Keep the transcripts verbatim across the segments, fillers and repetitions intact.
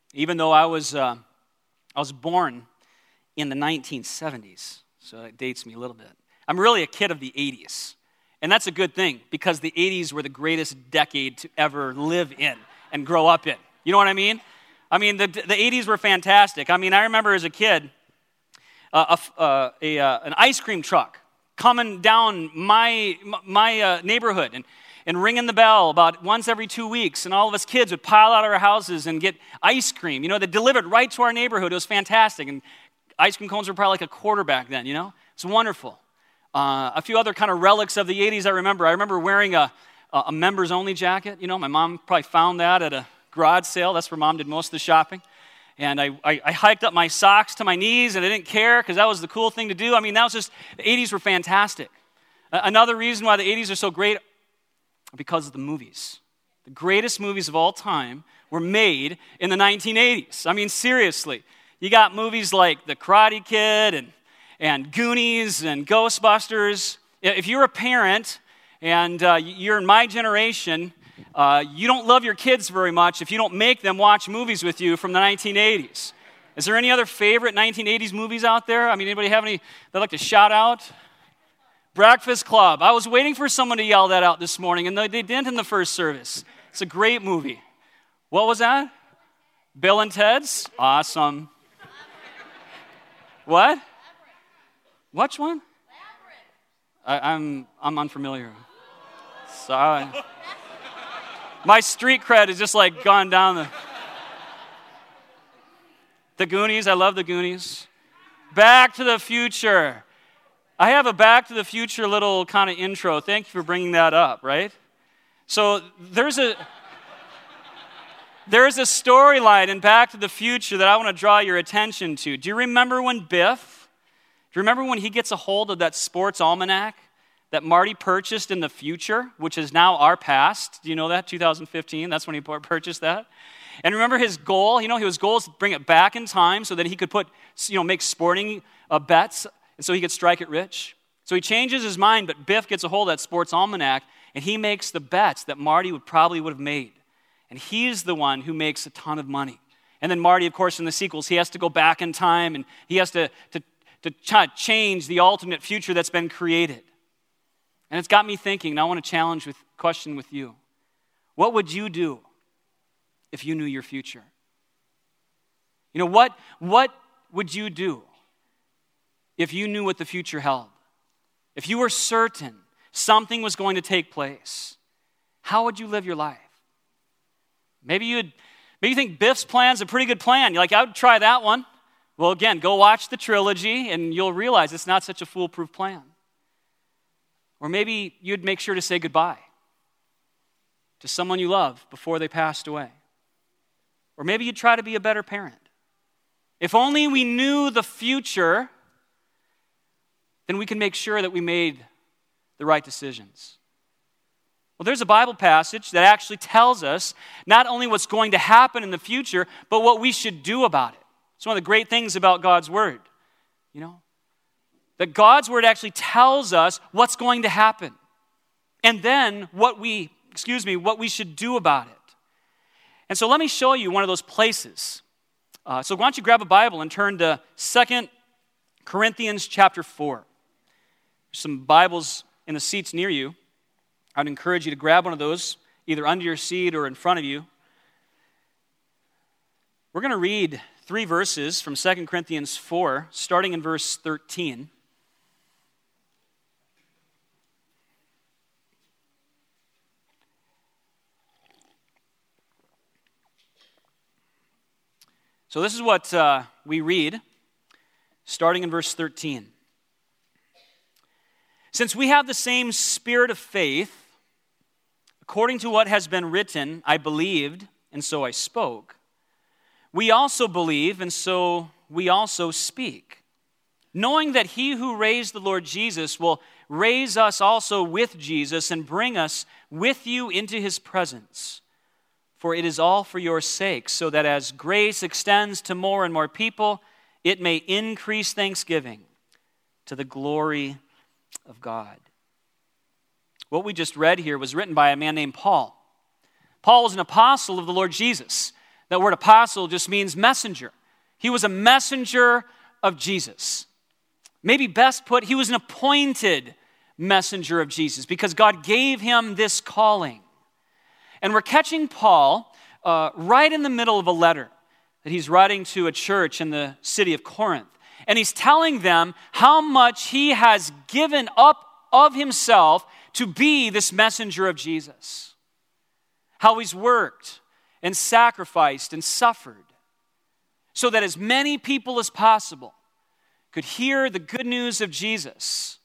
even though I was uh, I was born in the nineteen seventies, so that dates me a little bit. I'm really a kid of the eighties, and that's a good thing because the eighties were the greatest decade to ever live in and grow up in. You know what I mean? I mean, the the eighties were fantastic. I mean, I remember as a kid, uh, a, uh, a uh, an ice cream truck coming down my my uh, neighborhood and. and ringing the bell about once every two weeks, and all of us kids would pile out of our houses and get ice cream. You know, they delivered right to our neighborhood. It was fantastic, and ice cream cones were probably like a quarter back then, you know? It's wonderful. Uh, a few other kind of relics of the eighties I remember. I remember wearing a, a members-only jacket. You know, my mom probably found that at a garage sale. That's where Mom did most of the shopping. And I, I, I hiked up my socks to my knees, and I didn't care because that was the cool thing to do. I mean, that was just, the eighties were fantastic. Uh, another reason why the eighties are so great, because of the movies. The greatest movies of all time were made in the nineteen eighties. I mean, seriously. You got movies like The Karate Kid and, and Goonies and Ghostbusters. If you're a parent and uh, you're in my generation, uh, you don't love your kids very much if you don't make them watch movies with you from the nineteen eighties. Is there any other favorite nineteen eighties movies out there? I mean, anybody have any they'd like to shout out? Breakfast Club. I was waiting for someone to yell that out this morning, and they didn't in the first service. It's a great movie. What was that? Bill and Ted's? Awesome. What? Which one? I, I'm I'm unfamiliar. Sorry. My street cred has just like gone down the... The Goonies. I love the Goonies. Back to the Future. I have a Back to the Future little kind of intro. Thank you for bringing that up, right? So there's a there's a storyline in Back to the Future that I want to draw your attention to. Do you remember when Biff, do you remember when he gets a hold of that sports almanac that Marty purchased in the future, which is now our past? Do you know that, two thousand fifteen? That's when he purchased that. And remember his goal? You know, his goal is to bring it back in time so that he could put, you know, make sporting uh, bets, and so he could strike it rich. So he changes his mind, but Biff gets a hold of that sports almanac, and he makes the bets that Marty would probably would have made. And he's the one who makes a ton of money. And then Marty, of course, in the sequels, he has to go back in time, and he has to, to, to change the alternate future that's been created. And it's got me thinking, and I want to challenge with question with you. What would you do if you knew your future? You know, what, what would you do if you knew what the future held? If you were certain something was going to take place, how would you live your life? Maybe you'd maybe you think Biff's plan's a pretty good plan. You're like, I would try that one. Well, again, go watch the trilogy and you'll realize it's not such a foolproof plan. Or maybe you'd make sure to say goodbye to someone you love before they passed away. Or maybe you'd try to be a better parent. If only we knew the future, then we can make sure that we made the right decisions. Well, there's a Bible passage that actually tells us not only what's going to happen in the future, but what we should do about it. It's one of the great things about God's Word, you know, that God's Word actually tells us what's going to happen, and then what we, excuse me, what we should do about it. And so let me show you one of those places. Uh, so why don't you grab a Bible and turn to Second Corinthians chapter four. There's some Bibles in the seats near you. I'd encourage you to grab one of those, either under your seat or in front of you. We're going to read three verses from Second Corinthians four, starting in verse thirteen. So this is what uh, we read, starting in verse thirteen. Since we have the same spirit of faith, according to what has been written, I believed, and so I spoke, we also believe, and so we also speak, knowing that he who raised the Lord Jesus will raise us also with Jesus and bring us with you into his presence. For it is all for your sake, so that as grace extends to more and more people, it may increase thanksgiving to the glory of God. What we just read here was written by a man named Paul. Paul was an apostle of the Lord Jesus. That word apostle just means messenger. He was a messenger of Jesus. Maybe best put, he was an appointed messenger of Jesus because God gave him this calling. And we're catching Paul uh, right in the middle of a letter that he's writing to a church in the city of Corinth. And he's telling them how much he has given up of himself to be this messenger of Jesus. How he's worked and sacrificed and suffered so that as many people as possible could hear the good news of Jesus.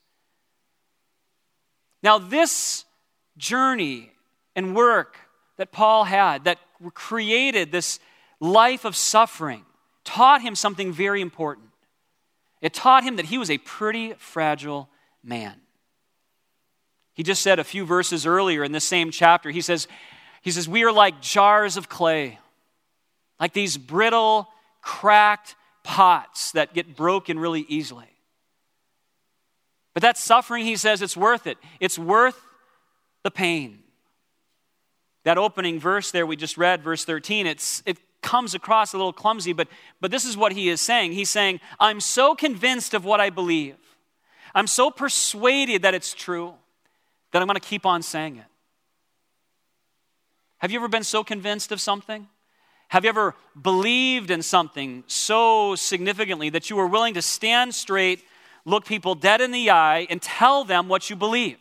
Now, this journey and work that Paul had, that created this life of suffering, taught him something very important. It taught him that he was a pretty fragile man. He just said a few verses earlier in this same chapter, he says, he says, we are like jars of clay, like these brittle, cracked pots that get broken really easily. But that suffering, he says, it's worth it. It's worth the pain. That opening verse there we just read, verse thirteen, it's, it comes across a little clumsy, but, but this is what he is saying. He's saying, I'm so convinced of what I believe. I'm so persuaded that it's true that I'm going to keep on saying it. Have you ever been so convinced of something? Have you ever believed in something so significantly that you were willing to stand straight, look people dead in the eye, and tell them what you believe?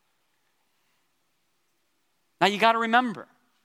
Now you got to remember,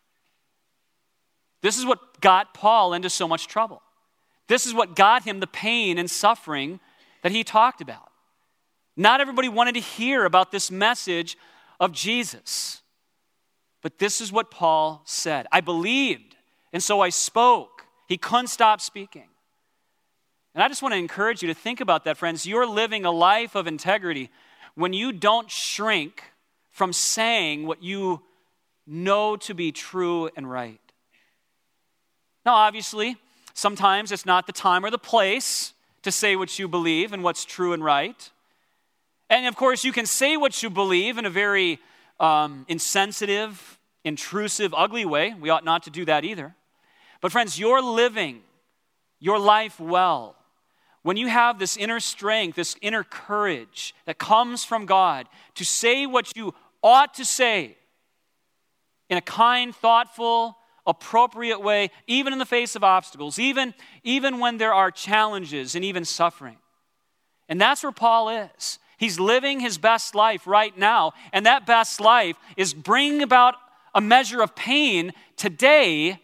this is what got Paul into so much trouble. This is what got him the pain and suffering that he talked about. Not everybody wanted to hear about this message of Jesus. But this is what Paul said. I believed, and so I spoke. He couldn't stop speaking. And I just want to encourage you to think about that, friends. You're living a life of integrity when you don't shrink from saying what you know to be true and right. Now, obviously, sometimes it's not the time or the place to say what you believe and what's true and right. And of course, you can say what you believe in a very um, insensitive, intrusive, ugly way. We ought not to do that either. But friends, you're living your life well when you have this inner strength, this inner courage that comes from God to say what you ought to say in a kind, thoughtful, appropriate way, even in the face of obstacles, even, even when there are challenges and even suffering. And that's where Paul is. He's living his best life right now, and that best life is bringing about a measure of pain today,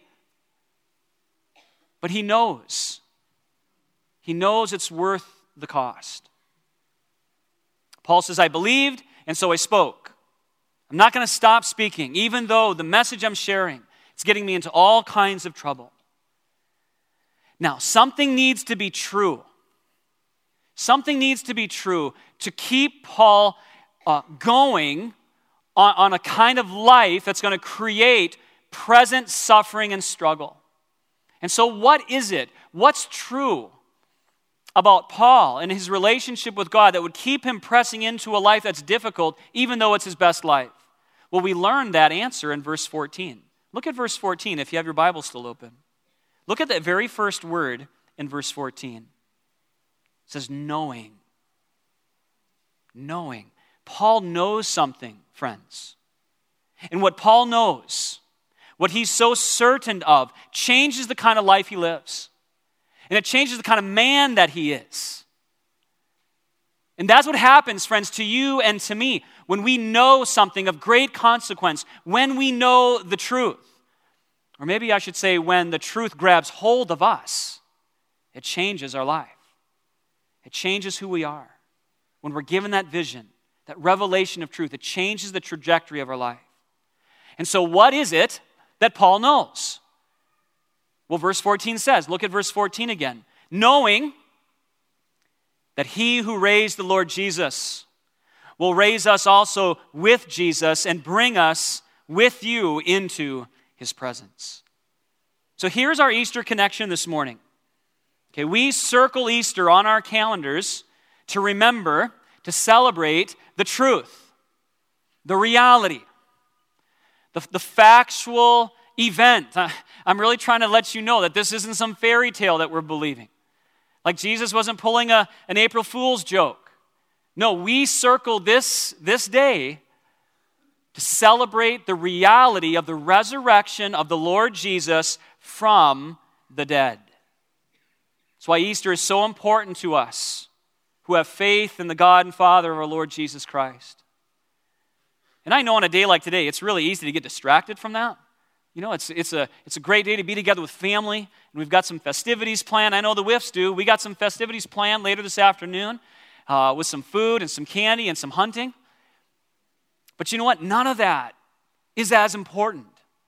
but he knows. He knows it's worth the cost. Paul says, I believed, and so I spoke. I'm not going to stop speaking, even though the message I'm sharing is getting me into all kinds of trouble. Now, something needs to be true. Something needs to be true to keep Paul uh, going on, on a kind of life that's going to create present suffering and struggle. And so what is it? What's true about Paul and his relationship with God that would keep him pressing into a life that's difficult, even though it's his best life? Well, we learn that answer in verse fourteen. Look at verse fourteen if you have your Bible still open. Look at that very first word in verse fourteen. It says knowing. Knowing. Paul knows something, friends. And what Paul knows, what he's so certain of, changes the kind of life he lives. And it changes the kind of man that he is. And that's what happens, friends, to you and to me when we know something of great consequence, when we know the truth. Or maybe I should say when the truth grabs hold of us, it changes our life. It changes who we are. When we're given that vision, that revelation of truth, it changes the trajectory of our life. And so what is it that Paul knows? Well, verse fourteen says, look at verse fourteen again. Knowing that he who raised the Lord Jesus will raise us also with Jesus and bring us with you into his presence. So here's our Easter connection this morning. Okay, we circle Easter on our calendars to remember, to celebrate the truth, the reality, the, the factual event. I'm really trying to let you know that this isn't some fairy tale that we're believing. Like Jesus wasn't pulling a, an April Fool's joke. No, we circle this, this day to celebrate the reality of the resurrection of the Lord Jesus from the dead. That's why Easter is so important to us who have faith in the God and Father of our Lord Jesus Christ. And I know on a day like today, it's really easy to get distracted from that. You know, it's it's a it's a great day to be together with family, and we've got some festivities planned. I know the Whiffs do. We got some festivities planned later this afternoon uh, with some food and some candy and some hunting. But you know what? None of that is as important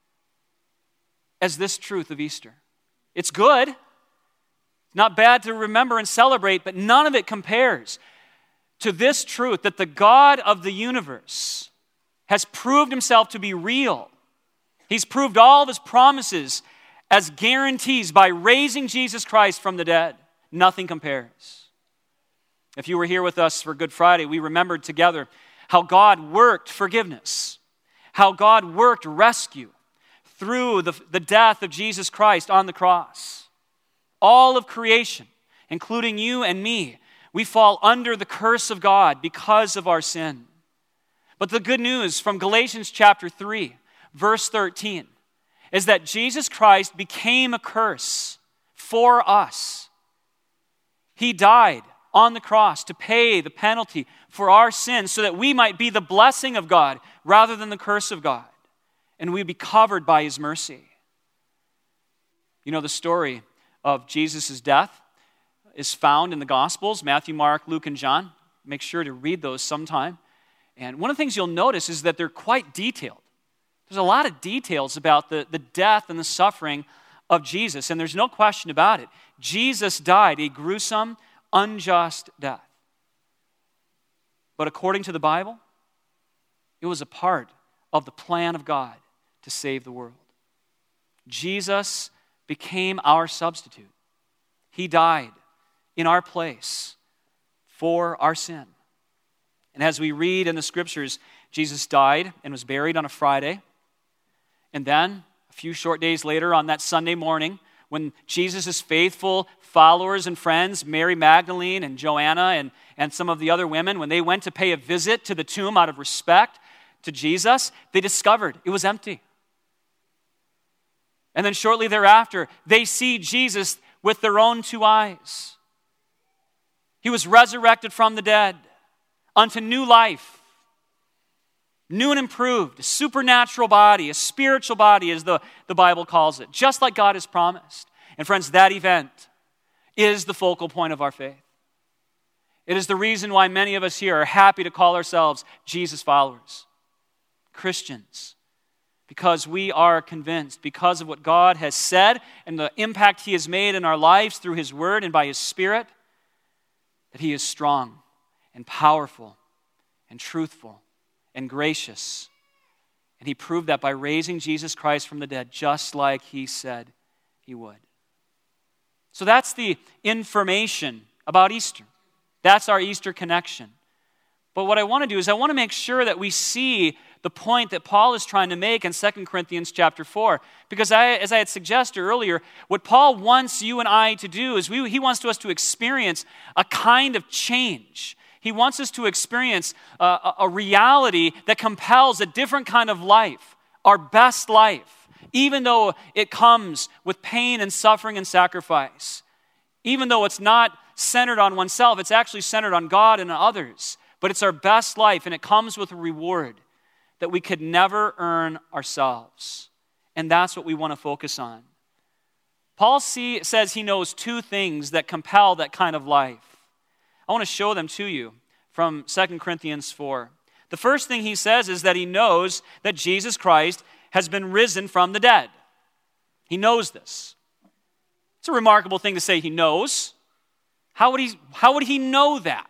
as this truth of Easter. It's good. It's not bad to remember and celebrate, but none of it compares to this truth that the God of the universe has proved himself to be real. He's proved all of his promises as guarantees by raising Jesus Christ from the dead. Nothing compares. If you were here with us for Good Friday, we remembered together how God worked forgiveness, how God worked rescue through the, the death of Jesus Christ on the cross. All of creation, including you and me, we fall under the curse of God because of our sin. But the good news from Galatians chapter three, verse thirteen, is that Jesus Christ became a curse for us. He died on the cross to pay the penalty for our sins so that we might be the blessing of God rather than the curse of God, and we'd be covered by his mercy. You know, the story of Jesus' death is found in the Gospels, Matthew, Mark, Luke, and John. Make sure to read those sometime. And one of the things you'll notice is that they're quite detailed. There's a lot of details about the, the death and the suffering of Jesus, and there's no question about it. Jesus died a gruesome, unjust death. But according to the Bible, it was a part of the plan of God to save the world. Jesus became our substitute. He died in our place for our sin. And as we read in the scriptures, Jesus died and was buried on a Friday. And then, a few short days later, on that Sunday morning, when Jesus' faithful followers and friends, Mary Magdalene and Joanna and, and some of the other women, when they went to pay a visit to the tomb out of respect to Jesus, they discovered it was empty. And then shortly thereafter, they see Jesus with their own two eyes. He was resurrected from the dead unto new life. New and improved, a supernatural body, a spiritual body, as the, the Bible calls it, just like God has promised. And friends, that event is the focal point of our faith. It is the reason why many of us here are happy to call ourselves Jesus followers, Christians, because we are convinced, because of what God has said and the impact he has made in our lives through his word and by his Spirit, that he is strong and powerful and truthful and gracious. And he proved that by raising Jesus Christ from the dead, just like he said he would. So that's the information about Easter. That's our Easter connection. But what I want to do is I want to make sure that we see the point that Paul is trying to make in Second Corinthians chapter four. Because I, as I had suggested earlier, what Paul wants you and I to do is we, he wants us to experience a kind of change. He wants us to experience a, a reality that compels a different kind of life, our best life, even though it comes with pain and suffering and sacrifice. Even though it's not centered on oneself, it's actually centered on God and on others. But it's our best life, and it comes with a reward that we could never earn ourselves. And that's what we want to focus on. Paul see, says he knows two things that compel that kind of life. I want to show them to you from Second Corinthians four. The first thing he says is that he knows that Jesus Christ has been risen from the dead. He knows this. It's a remarkable thing to say he knows. How would he, how would he know that?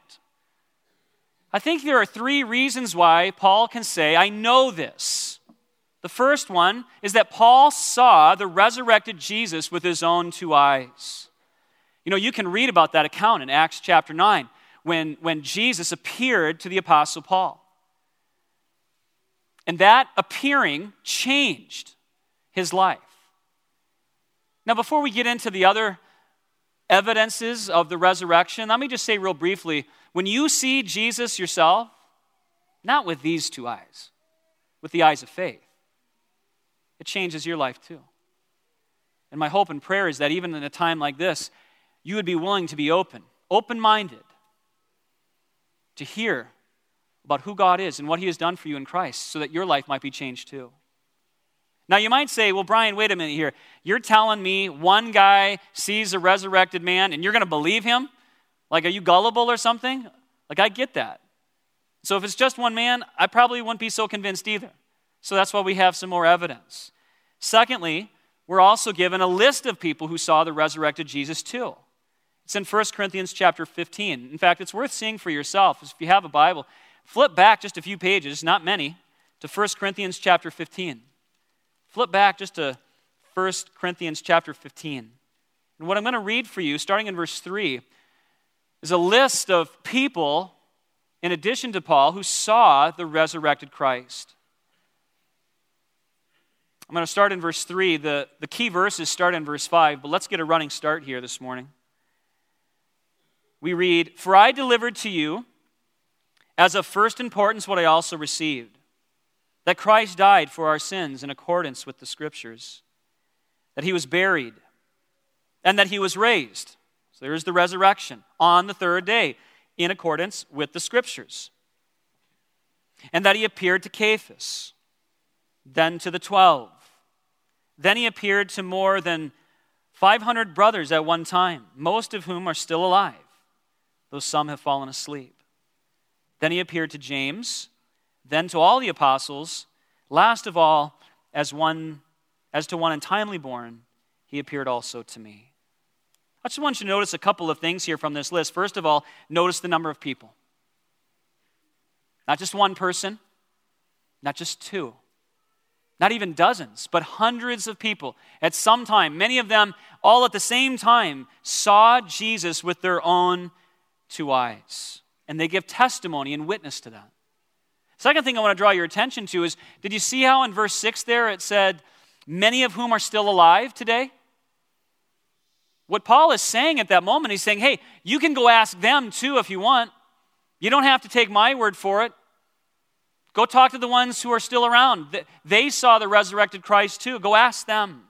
I think there are three reasons why Paul can say, I know this. The first one is that Paul saw the resurrected Jesus with his own two eyes. You know, you can read about that account in Acts chapter nine when, when Jesus appeared to the Apostle Paul. And that appearing changed his life. Now, before we get into the other evidences of the resurrection, let me just say real briefly, when you see Jesus yourself, not with these two eyes, with the eyes of faith, it changes your life too. And my hope and prayer is that even in a time like this, you would be willing to be open, open-minded, to hear about who God is and what he has done for you in Christ so that your life might be changed too. Now you might say, well, Brian, wait a minute here. You're telling me one guy sees a resurrected man and you're going to believe him? Like, are you gullible or something? Like, I get that. So if it's just one man, I probably wouldn't be so convinced either. So that's why we have some more evidence. Secondly, we're also given a list of people who saw the resurrected Jesus too. It's in First Corinthians chapter fifteen. In fact, it's worth seeing for yourself. If you have a Bible, flip back just a few pages, not many, to First Corinthians chapter fifteen. Flip back just to First Corinthians chapter fifteen. And what I'm going to read for you, starting in verse three, is a list of people, in addition to Paul, who saw the resurrected Christ. I'm going to start in verse three. The, the key verses start in verse five, but let's get a running start here this morning. We read, "For I delivered to you as of first importance what I also received, that Christ died for our sins in accordance with the Scriptures, that he was buried, and that he was raised." So there's the resurrection on the third day in accordance with the Scriptures. "And that he appeared to Cephas, then to the twelve. Then he appeared to more than five hundred brothers at one time, most of whom are still alive, though some have fallen asleep. Then he appeared to James, then to all the apostles. Last of all, as one, as to one untimely born, he appeared also to me." I just want you to notice a couple of things here from this list. First of all, notice the number of people. Not just one person, not just two, not even dozens, but hundreds of people at some time, many of them all at the same time, saw Jesus with their own two eyes. And they give testimony and witness to that. Second thing I want to draw your attention to is, did you see how in verse six there it said, many of whom are still alive today? What Paul is saying at that moment, he's saying, hey, you can go ask them too if you want. You don't have to take my word for it. Go talk to the ones who are still around. They saw the resurrected Christ too. Go ask them.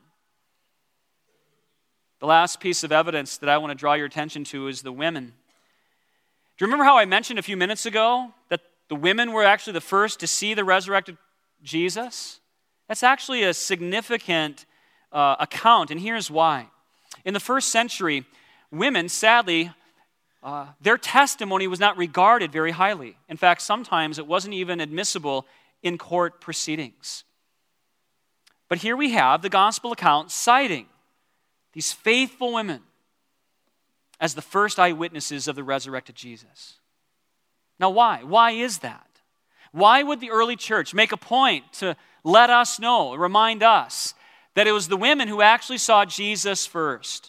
The last piece of evidence that I want to draw your attention to is the women. Do you remember how I mentioned a few minutes ago that the women were actually the first to see the resurrected Jesus? That's actually a significant uh, account, and here's why. In the first century, women, sadly, uh, their testimony was not regarded very highly. In fact, sometimes it wasn't even admissible in court proceedings. But here we have the gospel account citing these faithful women as the first eyewitnesses of the resurrected Jesus. Now why? Why is that? Why would the early church make a point to let us know, remind us, that it was the women who actually saw Jesus first?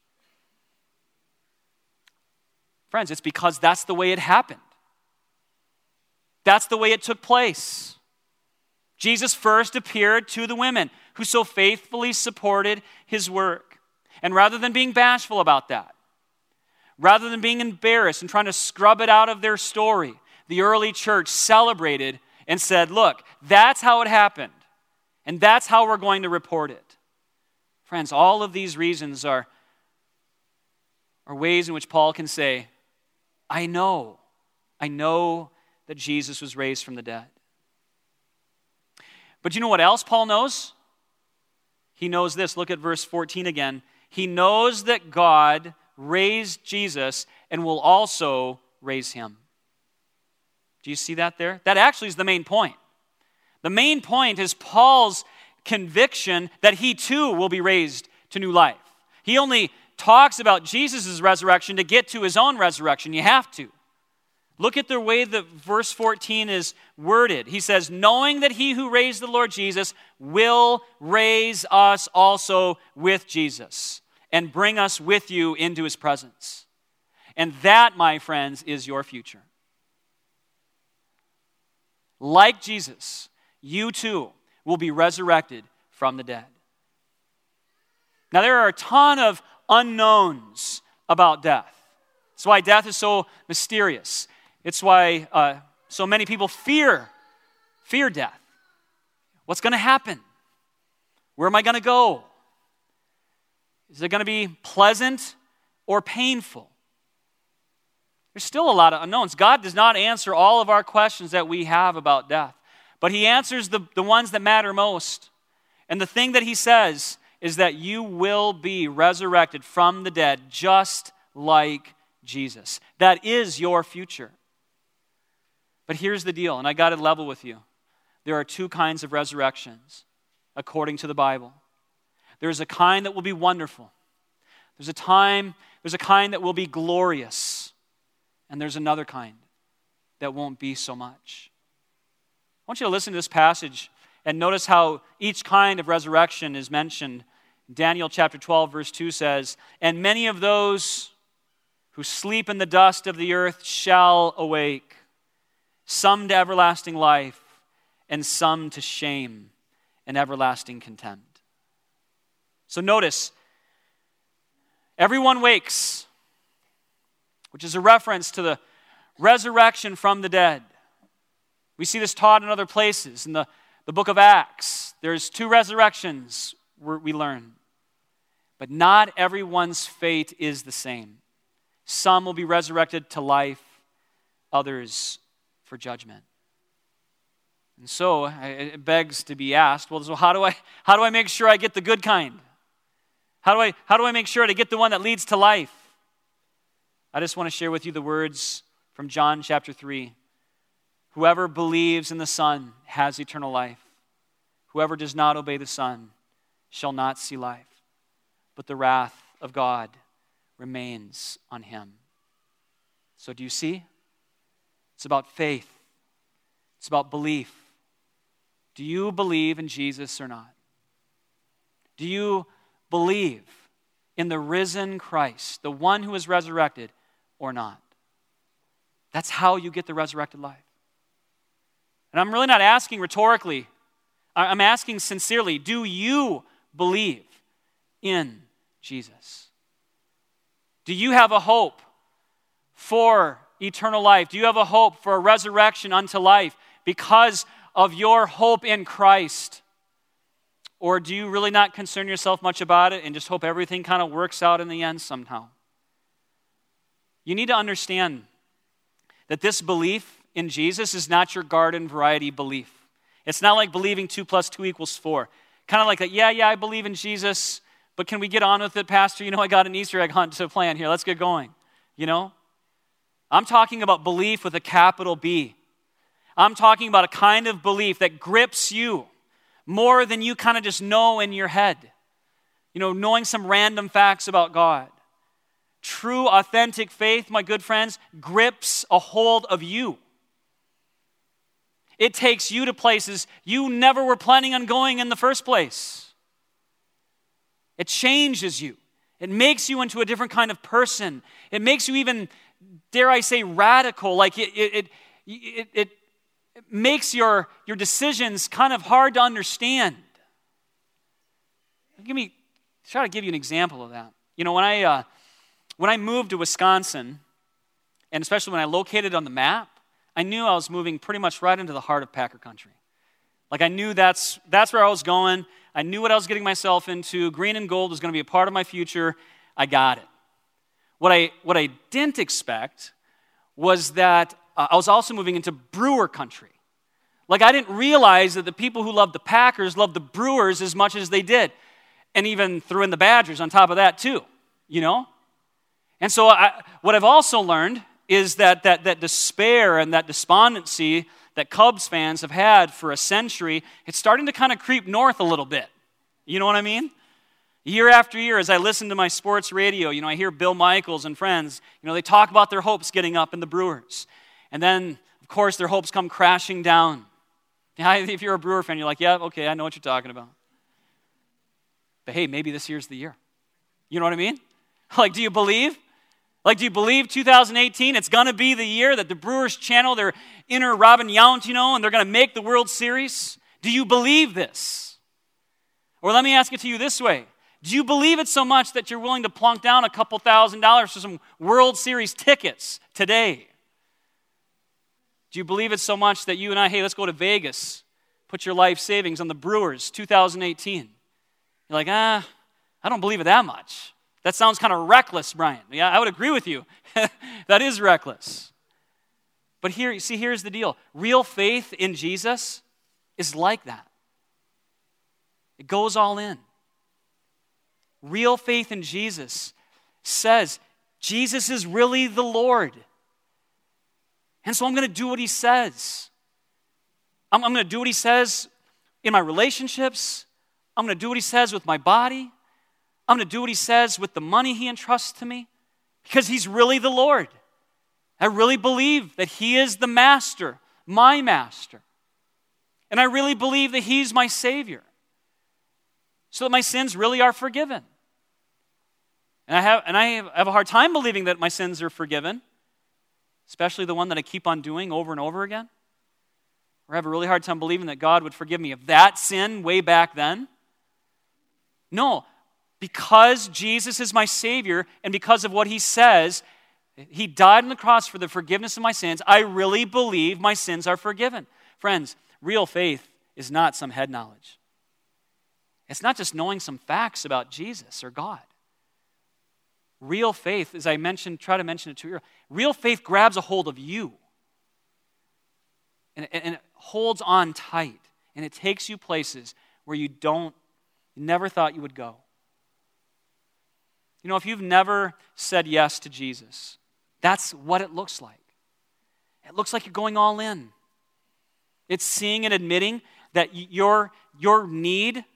Friends, it's because that's the way it happened. That's the way it took place. Jesus first appeared to the women who so faithfully supported his work. And rather than being bashful about that, rather than being embarrassed and trying to scrub it out of their story, the early church celebrated and said, look, that's how it happened. And that's how we're going to report it. Friends, all of these reasons are, are ways in which Paul can say, I know, I know that Jesus was raised from the dead. But you know what else Paul knows? He knows this. Look at verse fourteen again. He knows that God raised Jesus and will also raise him. Do you see that there? That actually is the main point. The main point is Paul's conviction that he too will be raised to new life. He only talks about Jesus' resurrection to get to his own resurrection. You have to. Look at the way that verse fourteen is worded. He says, knowing that he who raised the Lord Jesus will raise us also with Jesus and bring us with you into his presence. And that, my friends, is your future. Like Jesus, you too will be resurrected from the dead. Now, there are a ton of unknowns about death. That's why death is so mysterious. It's why uh, so many people fear, fear death. What's going to happen? Where am I going to go? Is it going to be pleasant or painful? There's still a lot of unknowns. God does not answer all of our questions that we have about death, but he answers the, the ones that matter most. And the thing that he says is that you will be resurrected from the dead just like Jesus. That is your future. But here's the deal, and I got to level with you. There are two kinds of resurrections according to the Bible. There's a kind that will be wonderful. There's a time, there's a kind that will be glorious. And there's another kind that won't be so much. I want you to listen to this passage and notice how each kind of resurrection is mentioned. Daniel chapter twelve, verse two says, "And many of those who sleep in the dust of the earth shall awake, some to everlasting life, and some to shame and everlasting contempt." So notice, everyone wakes, which is a reference to the resurrection from the dead. We see this taught in other places. In the, the book of Acts, there's two resurrections we learn. But not everyone's fate is the same. Some will be resurrected to life, others for judgment. And so it begs to be asked, well, so how do I how do I make sure I get the good kind? How do I how do I make sure to get the one that leads to life? I just want to share with you the words from John chapter three. Whoever believes in the Son has eternal life. Whoever does not obey the Son shall not see life, but the wrath of God remains on him. So do you see? It's about faith. It's about belief. Do you believe in Jesus or not? Do you believe in the risen Christ, the one who is resurrected, or not? That's how you get the resurrected life. And I'm really not asking rhetorically. I'm asking sincerely, do you believe in Jesus? Do you have a hope for eternal life? Do you have a hope for a resurrection unto life because of your hope in Christ? Or do you really not concern yourself much about it and just hope everything kind of works out in the end somehow? You need to understand that this belief in Jesus is not your garden variety belief. It's not like believing two plus two equals four. Kind of like that, yeah, yeah, I believe in Jesus, but can we get on with it, Pastor? You know, I got an Easter egg hunt to plan here. Let's get going. You know? I'm talking about belief with a capital B. I'm talking about a kind of belief that grips you more than you kind of just know in your head. You know, knowing some random facts about God. True, authentic faith, my good friends, grips a hold of you. It takes you to places you never were planning on going in the first place. It changes you. It makes you into a different kind of person. It makes you even, dare I say, radical. Like it, it, it, it, it makes your, your decisions kind of hard to understand. Give me, try to give you an example of that. You know, when I uh, when I moved to Wisconsin, and especially when I located on the map, I knew I was moving pretty much right into the heart of Packer country. Like I knew that's that's where I was going. I knew what I was getting myself into. Green and gold was going to be a part of my future. I got it. What I what I didn't expect was that uh, I was also moving into Brewer country. Like I didn't realize that the people who loved the Packers loved the Brewers as much as they did, and even threw in the Badgers on top of that too. You know, and so I, what I've also learned is that, that that despair and that despondency that Cubs fans have had for a century, it's starting to kind of creep north a little bit. You know what I mean? Year after year, as I listen to my sports radio, you know, I hear Bill Michaels and friends, you know, they talk about their hopes getting up in the Brewers. And then, of course, their hopes come crashing down. If you're a Brewer fan, you're like, yeah, okay, I know what you're talking about. But hey, maybe this year's the year. You know what I mean? Like, do you believe? Like, do you believe two thousand eighteen, it's going to be the year that the Brewers channel their inner Robin Yount, you know, and they're going to make the World Series? Do you believe this? Or let me ask it to you this way. Do you believe it so much that you're willing to plunk down a couple thousand dollars for some World Series tickets today? Do you believe it so much that you and I, hey, let's go to Vegas, put your life savings on the Brewers two thousand eighteen? You're like, ah, I don't believe it that much. That sounds kind of reckless, Brian. Yeah, I would agree with you. That is reckless. But here, see, here's the deal. Real faith in Jesus is like that. It goes all in. Real faith in Jesus says, Jesus is really the Lord. And so I'm going to do what he says. I'm, I'm going to do what he says in my relationships. I'm going to do what he says with my body. I'm going to do what he says with the money he entrusts to me because he's really the Lord. I really believe that he is the master, my master. And I really believe that he's my Savior so that my sins really are forgiven. And I have, and I have a hard time believing that my sins are forgiven, especially the one that I keep on doing over and over again. Or I have a really hard time believing that God would forgive me of that sin way back then. No, because Jesus is my Savior and because of what he says, he died on the cross for the forgiveness of my sins, I really believe my sins are forgiven. Friends, real faith is not some head knowledge. It's not just knowing some facts about Jesus or God. Real faith, as I mentioned, try to mention it to you, real faith grabs a hold of you. And, and it holds on tight. And it takes you places where you don't, you never thought you would go. You know, if you've never said yes to Jesus, that's what it looks like. It looks like you're going all in. It's seeing and admitting that your, your need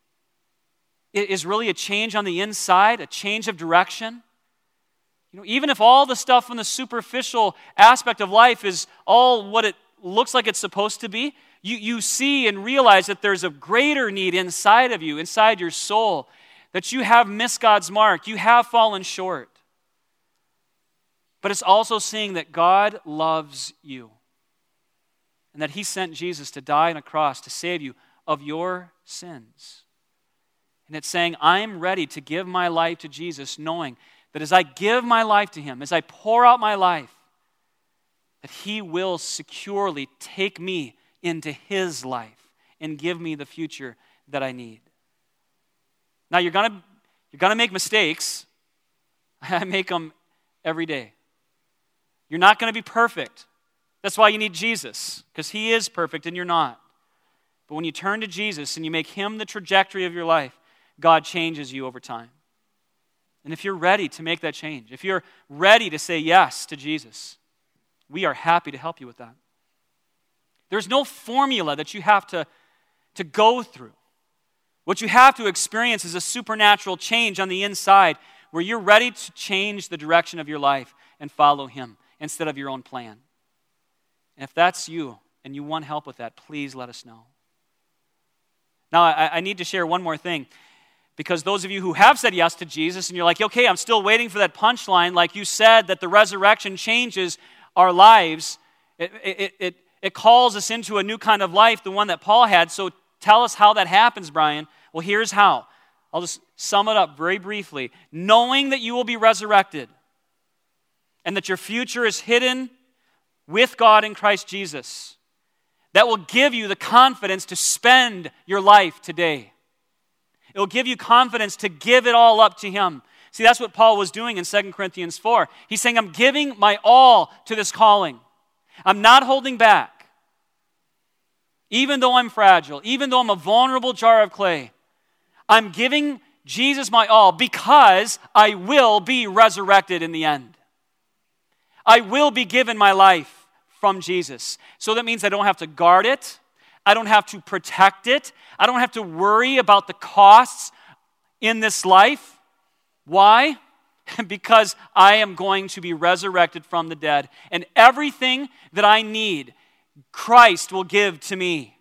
is really a change on the inside, a change of direction. You know, even if all the stuff in the superficial aspect of life is all what it looks like it's supposed to be, you, you see and realize that there's a greater need inside of you, inside your soul, that you have missed God's mark, you have fallen short. But it's also seeing that God loves you and that he sent Jesus to die on a cross to save you of your sins. And it's saying, I'm ready to give my life to Jesus, knowing that as I give my life to him, as I pour out my life, that he will securely take me into his life and give me the future that I need. Now, you're going to you're gonna make mistakes. I make them every day. You're not going to be perfect. That's why you need Jesus, because he is perfect and you're not. But when you turn to Jesus and you make him the trajectory of your life, God changes you over time. And if you're ready to make that change, if you're ready to say yes to Jesus, we are happy to help you with that. There's no formula that you have to, to go through. What you have to experience is a supernatural change on the inside where you're ready to change the direction of your life and follow him instead of your own plan. And if that's you and you want help with that, please let us know. Now, I, I need to share one more thing. Because those of you who have said yes to Jesus and you're like, okay, I'm still waiting for that punchline, like you said, that the resurrection changes our lives. It, it, it, it calls us into a new kind of life, the one that Paul had. So tell us how that happens, Brian. Well, here's how. I'll just sum it up very briefly. Knowing that you will be resurrected and that your future is hidden with God in Christ Jesus, that will give you the confidence to spend your life today. It'll give you confidence to give it all up to him. See, that's what Paul was doing in Second Corinthians four. He's saying, I'm giving my all to this calling. I'm not holding back. Even though I'm fragile, even though I'm a vulnerable jar of clay, I'm giving Jesus my all because I will be resurrected in the end. I will be given my life from Jesus. So that means I don't have to guard it. I don't have to protect it. I don't have to worry about the costs in this life. Why? Because I am going to be resurrected from the dead. And everything that I need, Christ will give to me.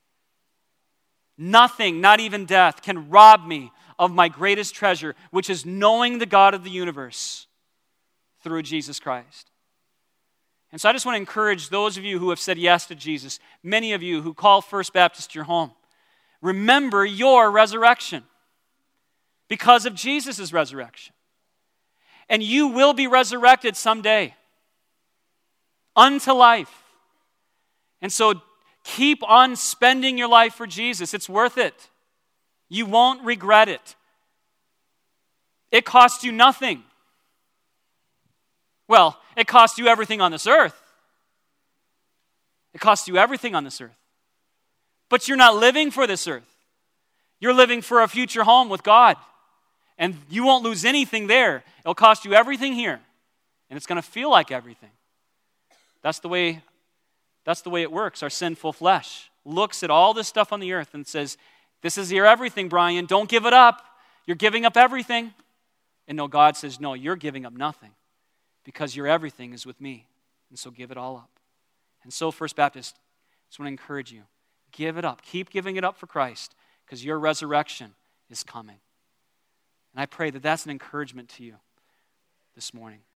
Nothing, not even death, can rob me of my greatest treasure, which is knowing the God of the universe through Jesus Christ. And so I just want to encourage those of you who have said yes to Jesus, many of you who call First Baptist your home, remember your resurrection. because of Jesus' resurrection. And you will be resurrected someday unto life. And so keep on spending your life for Jesus. It's worth it. You won't regret it. It costs you nothing. Well, it costs you everything on this earth. It costs you everything on this earth. But you're not living for this earth. You're living for a future home with God. And you won't lose anything there. It'll cost you everything here. And it's going to feel like everything. That's the way, that's the way it works. Our sinful flesh looks at all this stuff on the earth and says, this is your everything, Brian. Don't give it up. You're giving up everything. And no, God says, no, you're giving up nothing because your everything is with me. And so give it all up. And so, First Baptist, I just want to encourage you. Give it up. Keep giving it up for Christ because your resurrection is coming. And I pray that that's an encouragement to you this morning.